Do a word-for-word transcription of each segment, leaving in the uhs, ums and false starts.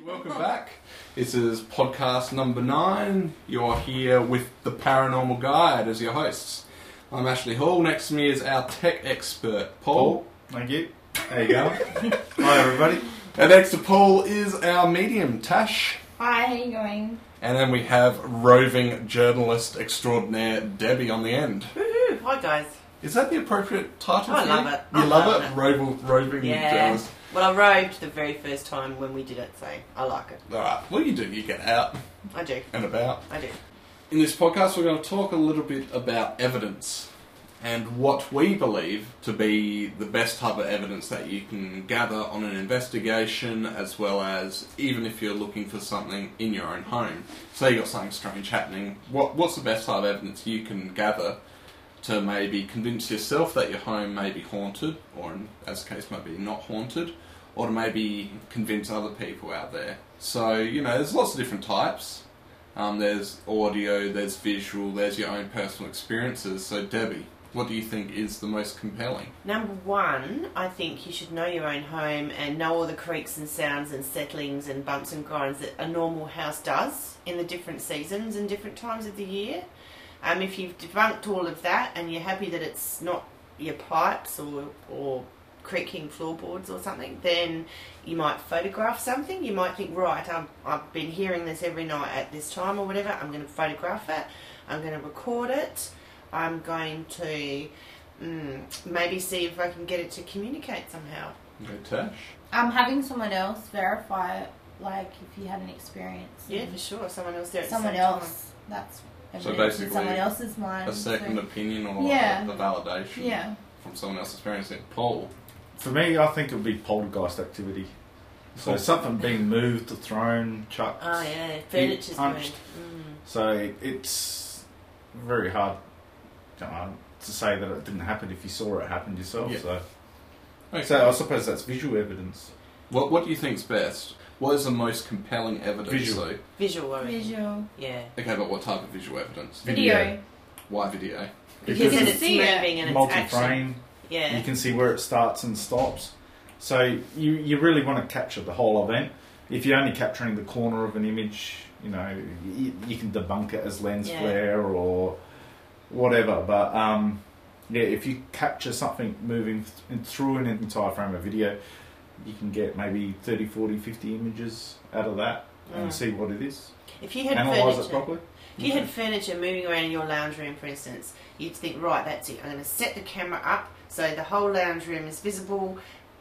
Welcome back. This is podcast number nine. You're here with the Paranormal Guide as your hosts. I'm Ashley Hall. Next to me is our tech expert, Paul. Paul, thank you. How you going? Hi, everybody. And next to Paul is our medium, Tash. Hi, how you going? And then we have roving journalist extraordinaire, Debbie, on the end. Woohoo! Hi, guys. Is that the appropriate title I for love you? it. You I love, love it? it. Roving, roving Yeah. journalist. Well, I roved the very first time when we did it, so I like it. Alright, well you do, you get out I do. and about. I do. In this podcast, we're going to talk a little bit about evidence and what we believe to be the best type of evidence that you can gather on an investigation, as well as even if you're looking for something in your own home. Say you've got something strange happening, what what's the best type of evidence you can gather to maybe convince yourself that your home may be haunted, or in, as the case might be, not haunted, or to maybe convince other people out there. So, you know, there's lots of different types. Um, there's audio, there's visual, there's your own personal experiences. So, Debbie, what do you think is the most compelling? Number one, I think you should know your own home and know all the creaks and sounds and settlings and bumps and grinds that a normal house does in the different seasons and different times of the year. Um, if you've debunked all of that and you're happy that it's not your pipes or, or creaking floorboards or something, then you might photograph something. You might think, right, I've, I've been hearing this every night at this time or whatever. I'm going to photograph it. I'm going to record it. I'm going to mm, maybe see if I can get it to communicate somehow. Okay, Tash? Um, having someone else verify it, like if you had an experience. Yeah, for sure. Someone else there at Someone the same else. That's So evidence in basically someone else's mind. A second so- opinion or Yeah. the validation Yeah. from someone else's experience. Paul? For me, I think it would be poltergeist activity. So Cool. something being moved, thrown, chucked. time. Oh, yeah. Furniture's punched. moved. Mm. So it's very hard uh, to say that it didn't happen if you saw it happen yourself. Yeah. So. Okay. so I suppose that's visual evidence. What What do you think's best? What is the most compelling evidence? Visual. though? Visual, I reckon. Visual. Yeah. Okay, but what type of visual evidence? Video. Why video? Because, Because then you it's see it. moving and it's action. Multi-frame. Yeah. You can see where it starts and stops. So you you really want to capture the whole event. If you're only capturing the corner of an image, you know, you, you can debunk it as lens Yeah. flare or whatever. But um, yeah, if you capture something moving th- through an entire frame of video, you can get maybe thirty, forty, fifty images out of that and Mm. see what it is. If you had Analyse furniture, it properly. if you had furniture moving around in your lounge room, for instance, you'd think, right, that's it. I'm going to set the camera up so the whole lounge room is visible.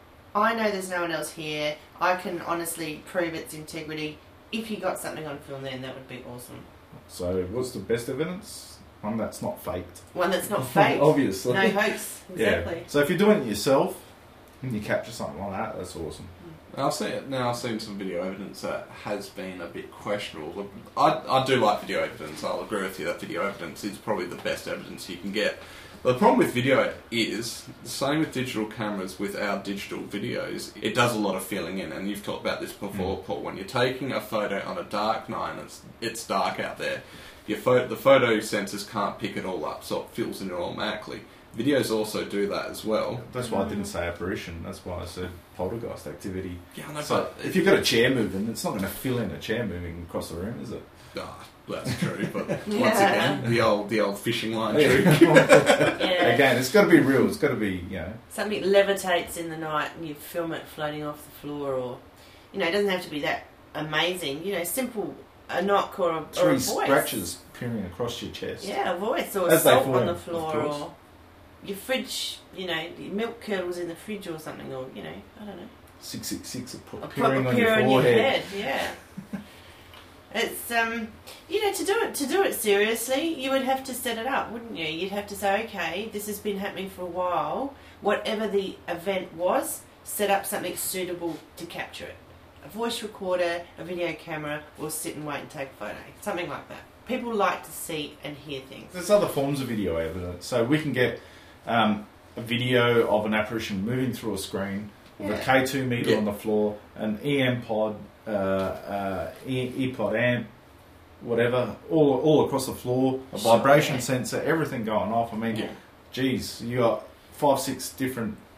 I know there's no one else here. I can honestly prove its integrity. If you got something on film, then that would be awesome. So what's the best evidence? One that's not faked. One that's not fake. Obviously. No hoax. Exactly. Yeah. So if you're doing it yourself and you capture something like that, that's awesome. I've seen it now. I've seen some video evidence that has been a bit questionable. I I do like video evidence. I'll agree with you that video evidence is probably the best evidence you can get. But the problem with video is the same with digital cameras. With our digital videos, it does a lot of filling in, and you've talked about this before, Mm. Paul. When you're taking a photo on a dark night, and it's it's dark out there. Your photo, the photo sensors can't pick it all up, so it fills in automatically. Videos also do that as well. That's why I didn't say apparition. That's why I said poltergeist activity. Yeah, I know, So but if you've got a chair moving, it's not going to fill in a chair moving across the room, is it? Ah, that's true, but once Yeah. again, the old the old fishing line trick. Yeah. Again, it's got to be real. It's got to be, you know. Something levitates in the night and you film it floating off the floor, or, you know, it doesn't have to be that amazing. You know, simple, a knock or a, or a Three voice. scratches peering across your chest. Yeah, a voice or As they salt form, on the of floor, course. or your fridge, you know, your milk curdles in the fridge or something, or, you know, I don't know. six six six A proper appearing on peer your on your forehead. head, yeah. It's, um, you know, to do it to do it seriously, you would have to set it up, wouldn't you? You'd have to say, okay, this has been happening for a while. Whatever the event was, set up something suitable to capture it. A voice recorder, a video camera, or sit and wait and take a photo. Something like that. People like to see and hear things. There's other forms of video evidence. So we can get um, a video of an apparition moving through a screen with Yeah. a K two meter Yeah. on the floor, an E M pod, uh, uh, e- ePod amp, whatever, all all across the floor, a Sure, vibration yeah. sensor, everything going off. I mean, Yeah. geez, you got five, six different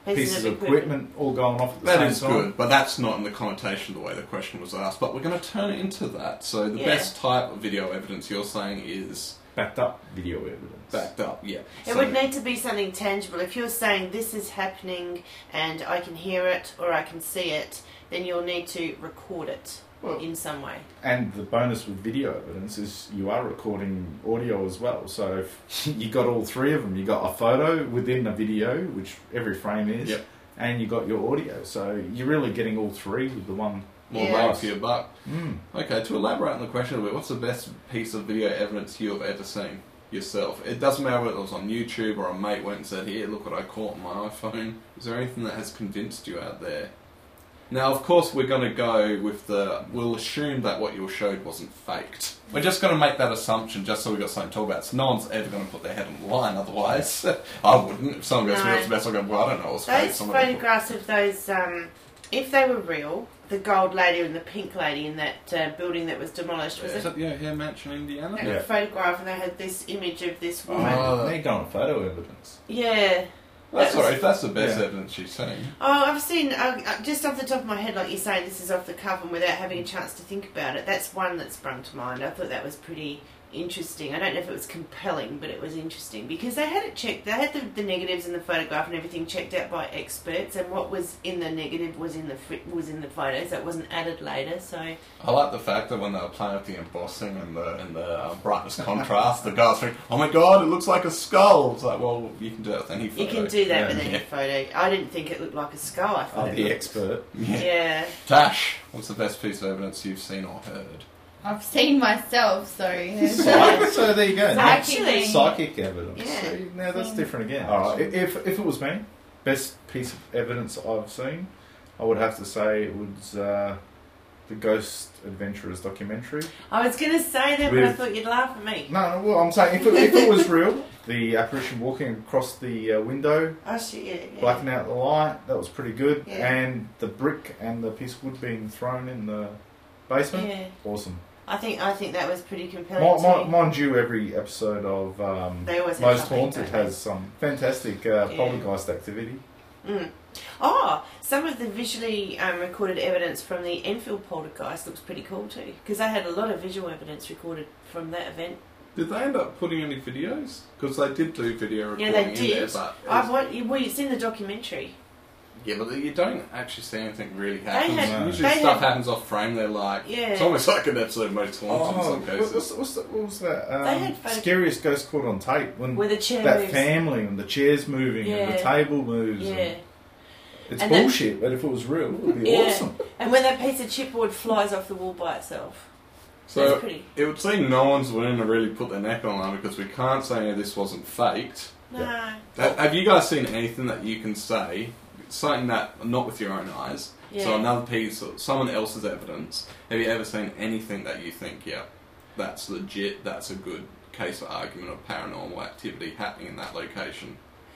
pieces of equipment all going off at the That same is time. good, but that's not in the connotation of the way the question was asked. But we're going to turn it into that. So the Yeah. best type of video evidence you're saying is Backed up video evidence. backed up, yeah. It So- would need to be something tangible. If you're saying this is happening and I can hear it or I can see it, then you'll need to record it Well, in some way. and the bonus with video evidence is you are recording audio as well. So if you got all three of them, you got a photo within a video, which every frame is, Yep. and you got your audio. So you're really getting all three with the one. More Yeah. bang for your buck. Mm. Okay, to elaborate on the question a bit, what's the best piece of video evidence you've ever seen yourself? It doesn't matter whether it was on YouTube or a mate went and said, here, look what I caught on my iPhone. Is there anything that has convinced you out there? Now, of course, we're going to go with the... We'll assume that what you showed wasn't faked. We're just going to make that assumption just so we've got something to talk about. So no one's ever going to put their head on the line otherwise. I wouldn't. If someone goes, No. what's the best? I'll go, well, I don't know what's fake. Those Someone will put- photographs of those, um, if they were real, the gold lady and the pink lady in that uh, building that was demolished, was Is it it, yeah, here, Mansion, Indiana? that Yeah. photograph, and they had this image of this woman. Oh. They're going photo evidence. Yeah. That's That was- sorry, if that's the best Yeah. evidence you've seen. Oh, I've seen, uh, uh, just off the top of my head, like you're saying, this is off the cuff and without having a chance to think about it, that's one that sprung to mind. I thought that was pretty interesting. I don't know if it was compelling, but it was interesting because they had it checked. They had the, the negatives in the photograph and everything checked out by experts, and what was in the negative was in the fri- was in the photos. That wasn't added later, so... I like the fact that when they were playing with the embossing and the and the uh, brightness contrast, the guys think, "Oh my god, it looks like a skull." It's like, well, you can do that with any photo. You can do that Yeah. with any Yeah. photo. I didn't think it looked like a skull. I thought I'm it the looked... expert. Yeah. Yeah. Tash, what's the best piece of evidence you've seen or heard? I've seen myself, so there's Psychic, so there you go. Actually- Psychic evidence. Yeah. So, now that's Seen- different again. All right. If if it was me, best piece of evidence I've seen, I would have to say it was uh, the Ghost Adventurers documentary. I was going to say that, but I With- thought you'd laugh at me. No, no. Well, I'm saying if it, if it was real, the apparition walking across the uh, window, Oh, shit, yeah, yeah. blacking out the light, that was pretty good. Yeah. And the brick and the piece of wood being thrown in the basement, Yeah. awesome. I think I think that was pretty compelling Mi- mi- too. mind you, every episode of um, They always have Most something, Haunted don't they? has some fantastic uh, Yeah. poltergeist activity. Mm. Oh, some of the visually um, recorded evidence from the Enfield poltergeist looks pretty cool too, because they had a lot of visual evidence recorded from that event. Did they end up putting any videos? Because they did do video Yeah, recording they in there, did. but I've wa- well, it's in the documentary. yeah, but you don't actually see anything really happen. had- Usually they stuff had- happens off frame. They're like, Yeah. it's almost like an episode of Most Haunted in some Oh, what, cases. what's, what's the, what was that? Um, They had photo- Scariest Ghost Caught on Tape. When Where the chair that moves. family and the chair's moving and the Yeah. table moves. Yeah. And it's And then- bullshit, but if it was real, it would be Yeah. awesome. And when that piece of chipboard flies off the wall by itself. So That's pretty. it would seem no one's willing to really put their neck on it because we can't say this wasn't faked. No. Ha- Have you guys seen anything that you can say, something that not with your own eyes? Yeah. So another piece, of someone else's evidence. Have you ever seen anything that you think, yeah, that's legit? That's a good case of argument of paranormal activity happening in that location.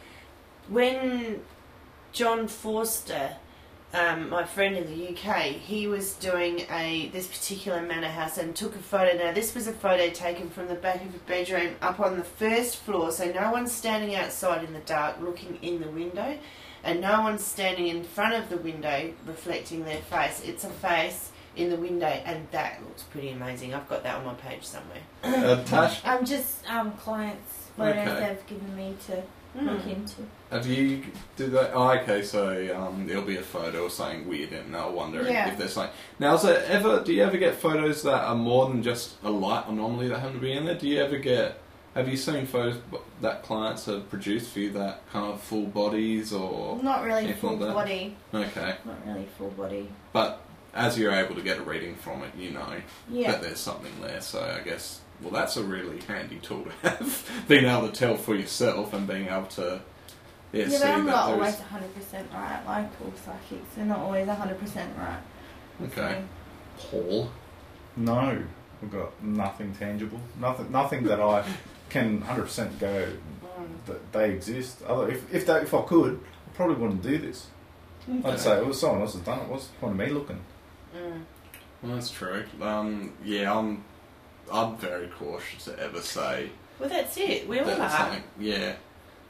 When John Forster, um, my friend in the U K, he was doing a this particular manor house and took a photo. Now this was a photo taken from the back of a bedroom up on the first floor, so no one's standing outside in the dark looking in the window, and no one's standing in front of the window reflecting their face. It's a face in the window, and that looks pretty amazing. I've got that on my page somewhere. Uh, Tash, I'm just um, clients' photos Okay. they've given me to Hmm. look into. have you do that? Oh, okay. So um, there'll be a photo of something weird, and they'll wonder Yeah. if there's something. Now, is there ever? Do you ever get photos that are more than just a light anomaly that happen to be in there? Do you ever get? Have you seen photos that clients have produced for you that kind of full bodies or? Not really anything full like that? body. Okay, Not really full body. but as you're able to get a reading from it, you know Yeah. that there's something there. So I guess well, that's a really handy tool to have, being able to tell for yourself and being able to yeah, Yeah, see but I'm that not there's always one hundred percent right, like all psychics. They're not always one hundred percent right. okay. Paul. No, we've got nothing tangible. Nothing nothing that I can one hundred percent go Mm. that they exist. Other, if, if, they, if I could, I probably wouldn't do this. I'd say it was someone else has done it. What's the point of me looking? Mm. Well, that's true. Um, yeah, I'm. I'm very cautious to ever say Well, that's it. We all that are. it's something. Yeah,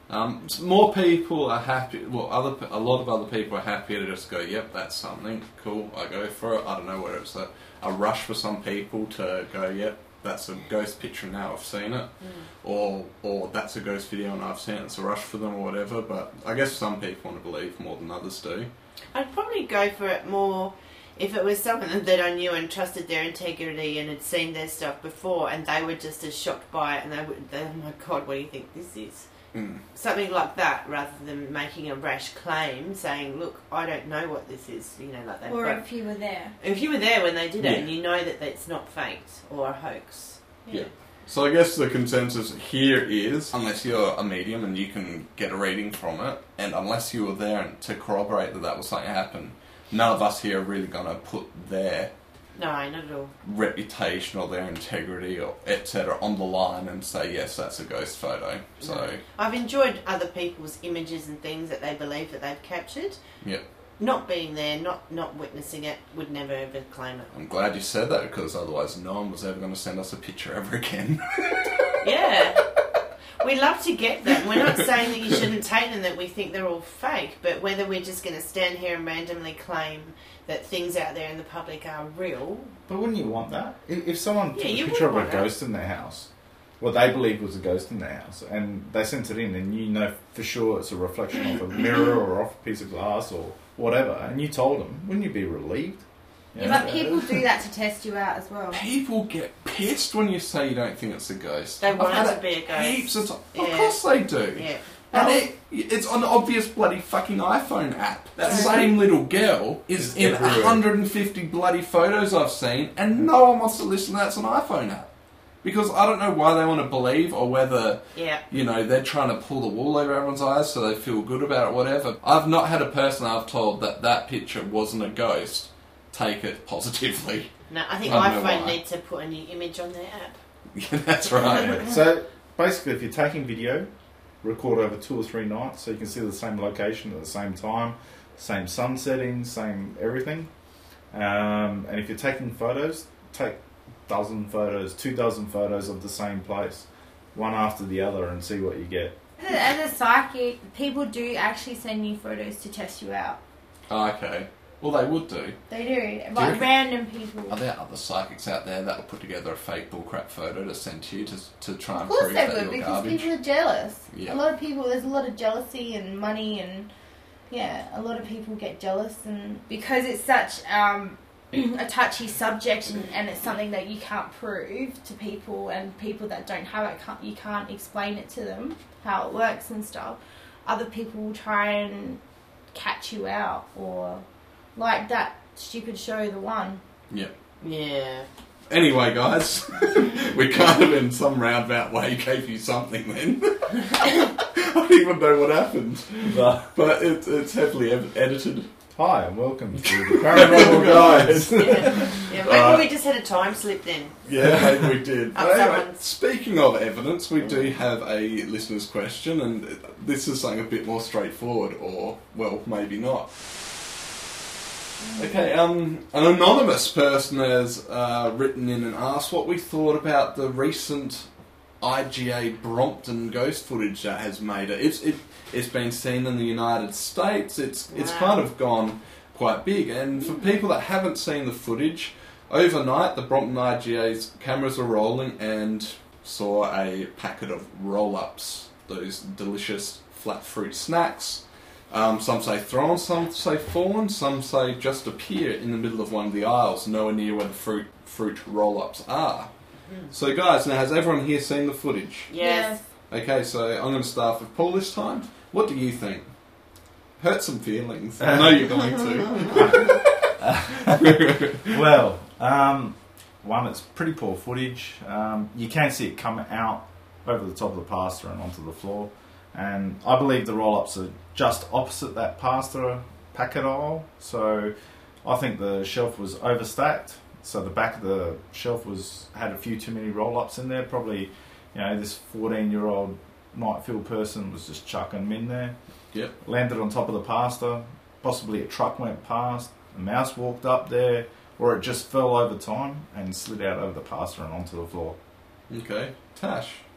Um, s- more people are happy. Well, other p- a lot of other people are happier to just go, "Yep, that's something cool. I go for it." I don't know whether it's a, a rush for some people to go, "Yep, that's a ghost picture now. I've seen it," or or that's a ghost video and I've seen it. It's a rush for them or whatever. But I guess some people want to believe more than others do. I'd probably go for it more if it was someone that I knew and trusted their integrity and had seen their stuff before, and they were just as shocked by it, and they would, they, oh my god, what do you think this is? Mm. Something like that, rather than making a rash claim, saying, "Look, I don't know what this is." You know, like that. Or But if you were there. if you were there when they did it, Yeah. and you know that it's not faked or a hoax. Yeah. So I guess the consensus here is, unless you're a medium and you can get a reading from it, and unless you were there to corroborate that that was something that happened, none of us here are really going to put their No, not at all. reputation or their integrity or et cetera on the line and say, yes, that's a ghost photo. So, I've enjoyed other people's images and things that they believe that they've captured. yeah. Not being there, not not witnessing it, would never ever claim it. I'm glad you said that, because otherwise no one was ever going to send us a picture ever again. Yeah. We love to get them. We're not saying that you shouldn't take them, that we think they're all fake, but whether we're just going to stand here and randomly claim that things out there in the public are real. But wouldn't you want that? If, if someone Yeah, took a you picture would of a want that. ghost in their house, what they believe was a ghost in their house, and they sent it in, and you know for sure it's a reflection of a mirror or off a piece of glass or whatever, and you told them, wouldn't you be relieved? Yeah, but people do that to test you out as well. People get pissed when you say you don't think it's a ghost. They I've want had it to be a ghost. Heaps of, t- Yeah. of course they do. Yeah. And it, it's an obvious bloody fucking iPhone app. That Yeah. same little girl is It's in everywhere. one hundred fifty bloody photos I've seen, and no one wants to listen to that's an iPhone app. Because I don't know why they want to believe, or whether, Yeah. you know, they're trying to pull the wool over everyone's eyes so they feel good about it, whatever. I've not had a person I've told that that picture wasn't a ghost take it positively. No, I think I don't know iPhone why. need to put a new image on their app. Yeah, that's right. Yeah. So basically, if you're taking video, record over two or three nights, so you can see the same location at the same time, same sun settings, same everything. Um, and if you're taking photos, take dozen photos, two dozen photos of the same place, one after the other, and see what you get. As a psychic, people do actually send you photos to test you out. Okay. Well, they would do. They do. you Like reckon- random people. Are there other psychics out there that will put together a fake bullcrap photo to send to you to, to try Of and course prove they that would, you're because garbage? people are jealous. Yeah. A lot of people, there's a lot of jealousy and money, and yeah, a lot of people get jealous, and because it's such um, a touchy subject, and, and it's something that you can't prove to people, and people that don't have it, can't, you can't explain it to them how it works and stuff. Other people will try and catch you out, or like that stupid show, The One. Yeah. Yeah. Anyway, guys, we kind of in some roundabout way gave you something then. I don't even know what happened, But, but it, it's heavily ed- edited. hi, and welcome to the Paranormal Guys. Yeah. Yeah, maybe Right. we just had a time slip then. Yeah, maybe we did. Up But anyway, someone's- speaking of evidence, we do have a listener's question, and this is something a bit more straightforward, or, well, maybe not. Okay, um, an anonymous person has uh, written in and asked what we thought about the recent I G A Brompton ghost footage that has made it. It's it, it's been seen in the United States. It's it's Wow. kind of gone quite big. And for people that haven't seen the footage, overnight the Brompton I G A's cameras were rolling and saw a packet of roll-ups, those delicious flat fruit snacks. Um, some say thrown, some say fallen, some say just appear in the middle of one of the aisles, nowhere near where the fruit fruit roll-ups are. So guys, now has everyone here seen the footage? Yes. Okay, so I'm going to start with Paul this time. What do you think? Hurt some feelings. I know you're going to. Well, um, one, it's pretty poor footage. Um, you can see it come out over the top of the pasta and onto the floor. And I believe the roll-ups are just opposite that pasta packet aisle. So I think the shelf was overstacked. So the back of the shelf was had a few too many roll-ups in there. Probably, you know, this fourteen-year-old night-field person was just chucking them in there. Yep. Landed on top of the pasta. Possibly a truck went past. A mouse walked up there. Or it just fell over time and slid out over the pasta and onto the floor. Okay. Tash.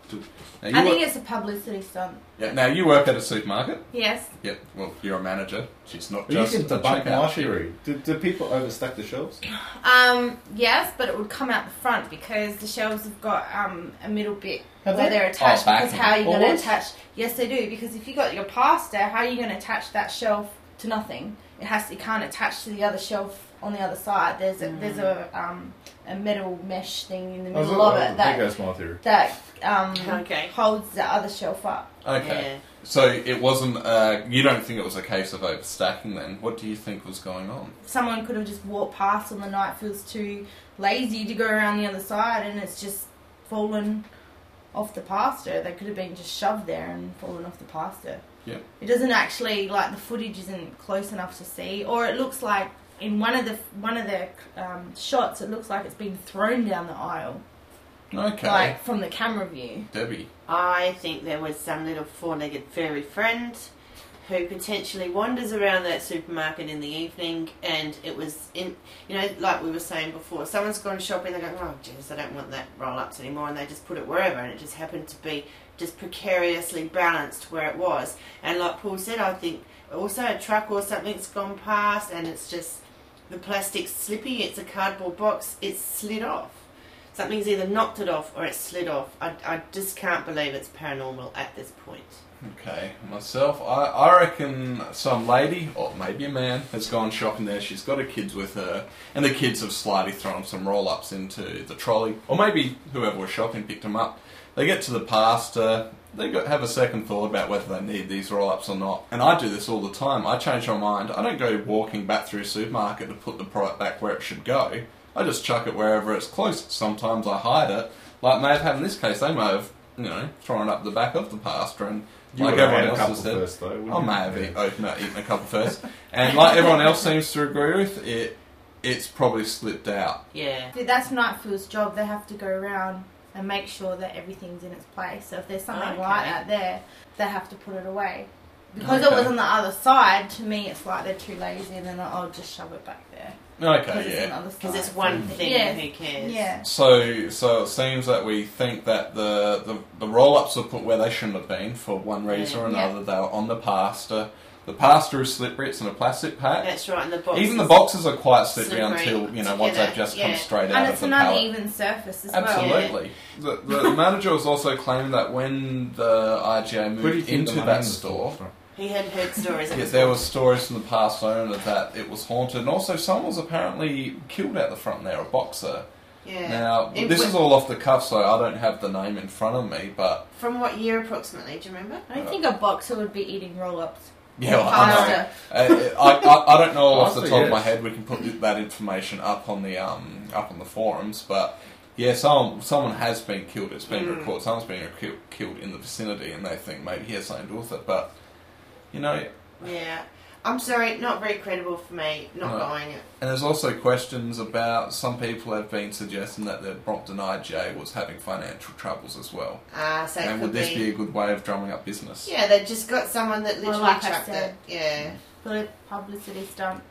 Now, you I think work, it's a publicity stunt. yeah, now you work at a supermarket. Yes. Yep. Well, you're a manager. She's not Well, you just can a debunk my checkout. theory. Do, do people overstack the shelves? Um, yes, but it would come out the front because the shelves have got um, a middle bit Have where they? they're attached. Oh, backing. Because how are you going to Always? attach? Yes, they do. Because if you got your pasta, how are you going to attach that shelf to nothing? It has. It can't attach to the other shelf on the other side. There's a Mm. there's a um, a metal mesh thing in the Oh, middle so- of oh, it there that goes my theory. that um, Okay. holds the other shelf up. Okay. Yeah. So it wasn't. Uh, you don't think it was a case of overstacking then? What do you think was going on? Someone could have just walked past on the night, feels too lazy to go around the other side, and it's just fallen off the pasta. They could have been just shoved there and fallen off the pasta. Yeah. It doesn't actually, like, the footage isn't close enough to see, or it looks like in one of the one of the um, shots, it looks like it's been thrown down the aisle, Okay. like from the camera view. Debbie. I think there was some little four-legged furry friend who potentially wanders around that supermarket in the evening, and it was in, you know, like we were saying before, someone's gone shopping, they go, oh, jeez, I don't want that roll-ups anymore, and they just put it wherever, and it just happened to be just precariously balanced where it was. And like Paul said, I think also a truck or something's gone past, and it's just, the plastic's slippy, it's a cardboard box, it's slid off. Something's either knocked it off or it's slid off. I, I just can't believe it's paranormal at this point. Okay, myself, I, I reckon some lady, or maybe a man, has gone shopping there. She's got her kids with her, and the kids have slightly thrown some roll-ups into the trolley, or maybe whoever was shopping picked them up. They get to the pasta, they got, have a second thought about whether they need these roll-ups or not. And I do this all the time. I change my mind. I don't go walking back through a supermarket to put the product back where it should go. I just chuck it wherever it's close. Sometimes I hide it. Like may have had in this case, they may have, you know, thrown it up the back of the pasta and You like would have everyone had a else couple has said. first, though, wouldn't I you? may have Yeah. eat, opened it, eaten a couple first. And like everyone else seems to agree with, it, it's probably slipped out. Yeah. That's Nightfield's job. They have to go around and make sure that everything's in its place. So if there's something Okay. like that there, they have to put it away. Because it Okay. was on the other side, to me it's like they're too lazy and then I'll just shove it back there. Because Okay, it's on the yeah. other side. Because it's one thing, Yeah. who cares? Yeah. So, so it seems that we think that the, the, the roll-ups were put where they shouldn't have been for one reason or Yeah. another. They were on the pasta. The pasta is slippery. It's in a plastic pack. That's right, and the box. Even the boxes are quite slippery, slippery until, you know, once together, they've just yeah. come straight out And of it's the an pallet. uneven surface as well. Absolutely. The, the manager was also claiming that when the I G A Where do you moved think into the money that in the store, from? He had heard stories. Of yeah, it. there was stories from the past owner that it was haunted, and also someone was apparently killed out the front there, a boxer. Yeah. Now, It this wa- is all off the cuff, so I don't have the name in front of me, but From what year approximately? Do you remember? I don't think a boxer would be eating roll-ups. yeah, Or well, I know. pasta. Uh, I, I, I don't know off the Pasta, top of my yes. head. We can put that information up on the um up on the forums, but yeah, someone someone has been killed. It's been Mm. reported. Someone's been killed, killed in the vicinity, and they think maybe he has something to do with it. But you know, Yeah. I'm sorry, not very credible for me. Not No. buying it. and there's also questions about some people have been suggesting that the Brompton I J was having financial troubles as well. Ah, so it And could would this be. be a good way of drumming up business? Yeah, they just got someone that literally like I chucked it. said. Yeah. Put publicity stunt.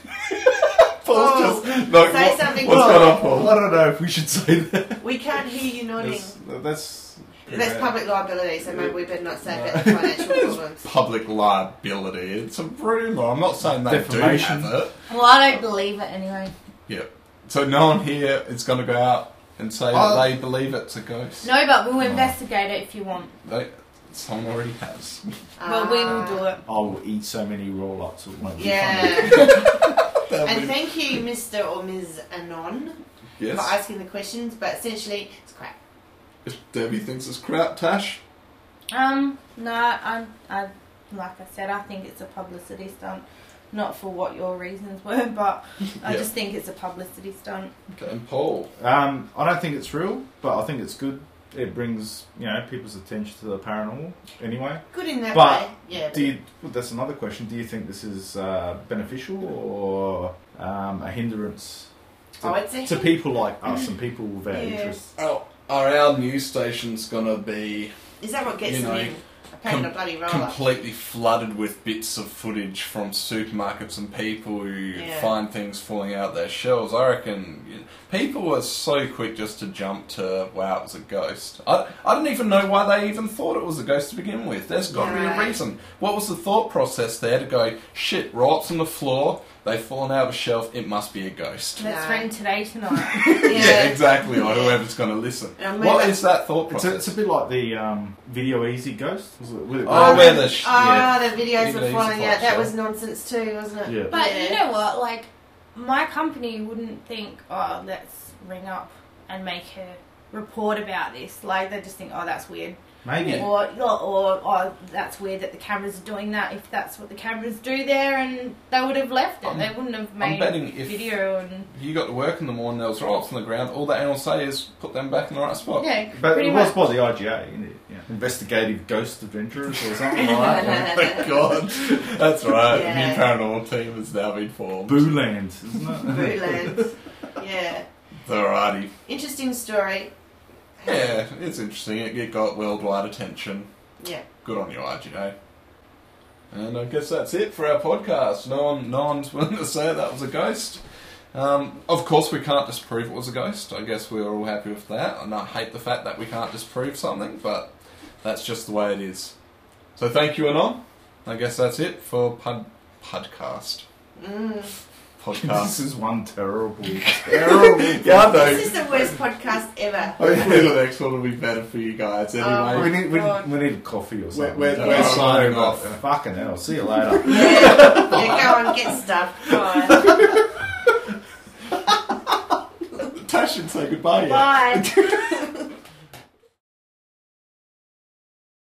Paul's Oh, just look, say what- something What's more. going on, Paul? I don't know if we should say that. We can't hear you nodding. That's, that's That's public liability, so maybe we better not say about the financial problems. Public liability. It's a rumour. I'm not saying they Defamation. do have it. Well, I don't believe it anyway. Yep. So no one here is going to go out and say Oh. that they believe it's a ghost. No, but we'll No. investigate it if you want. They, someone already has. Well, we will do it. I will eat so many roll-ups. It won't be Yeah. That'll And be- thank you, Mister or Miz Anon, for yes. asking the questions, but essentially, it's crap. If Debbie thinks it's crap, Tash. Um, no, I, I, like I said, I think it's a publicity stunt. Not for what your reasons were, but I Yeah. just think it's a publicity stunt. Okay, and Paul. Um, I don't think it's real, but I think it's good. It brings, you know, people's attention to the paranormal anyway. Good in that But way. Yeah. Do you, well, that's another question. Do you think this is uh, beneficial or um, a hindrance to, Oh, it's a to hin- people like us and people with our Yeah. interests? Oh, are our news stations going to be, Is that what gets you them know, in? a pain in a Com- bloody roller. completely flooded with bits of footage from supermarkets and people who Yeah. find things falling out their shelves. I reckon you know, people are so quick just to jump to, wow, it was a ghost. I, I don't even know why they even thought it was a ghost to begin with. There's got to be a Right. reason. What was the thought process there to go, shit, rocks on the floor, they've fallen out of a shelf, it must be a ghost. Let's No. ring today tonight. Yeah, Yeah. exactly, or Yeah. whoever's going to listen. And What when- is that thought It's process? a, it's a bit like the um, Video Easy Ghost. Was it, was it- Oh, where the sh- Ah, the videos Even were easy falling for out. That sure. was nonsense too, wasn't it? Yeah. But Yeah. you know what? Like, my company wouldn't think, oh, let's ring up and make a report about this. Like, they just think, oh, that's weird. Maybe. Yeah. Or, or, or, oh, that's weird that the cameras are doing that. If that's what the cameras do there, and they would have left it. I'm- they wouldn't have I'm made betting a if- video and You got to work in the morning, there was rocks on the ground, all that anyone will say is put them back in the right spot. yeah, But pretty it was much. by the I G A, isn't it? Yeah. Investigative Ghost Adventurers or something like that. Oh my god, that's right. Yeah. The new paranormal team has now been formed. Booland, isn't it? Booland. Yeah. Alrighty. Interesting story. Yeah, it's interesting. It, it got worldwide attention. Yeah. Good on you, R G A. And I guess that's it for our podcast. No one, no one's willing to say that was a ghost. Um, of course, we can't disprove it was a ghost. I guess we're all happy with that. And I hate the fact that we can't disprove something, but that's just the way it is. So thank you, Anon. I guess that's it for pod, podcast. Mm. This Podcast. is one terrible, terrible. Yeah, I know. This is the worst podcast ever. Hopefully the next one will be better for you guys. Anyway, Oh, we need we, God. we need coffee or something. We're- we're- Uh, we're signing uh, off. Fucking hell. See you later. Yeah. Yeah, go on, get stuff. Bye. Tash should say goodbye. yet. Bye.